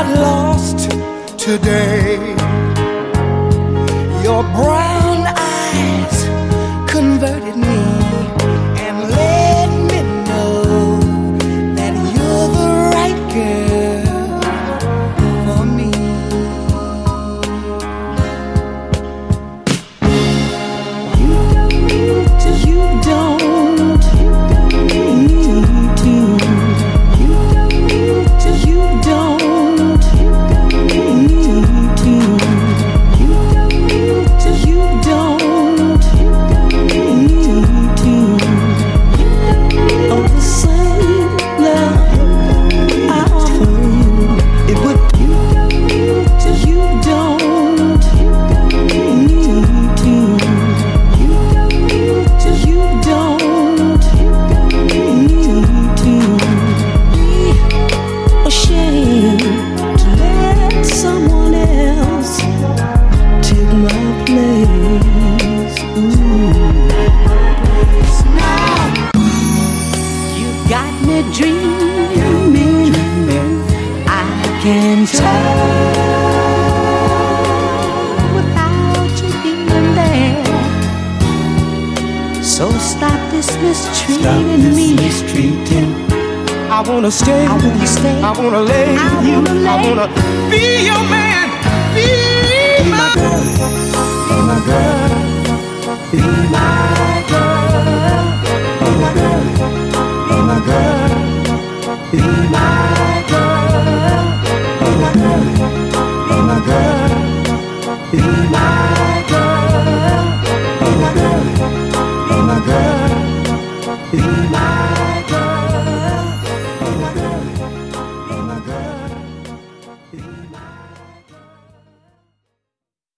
got lost today. Your brown eyes converted me and let me know that you're the right girl for me. You don't need to. Dreaming, I can't tell without you being there. So stop this mistreating me. I wanna stay, I wanna stay, I wanna lay with you, I wanna be your man, be my girl, be my girl, be my girl, be my girl, be my girl. Be my girl, be my girl, be my girl, be my girl, be my girl, be my girl, be my girl.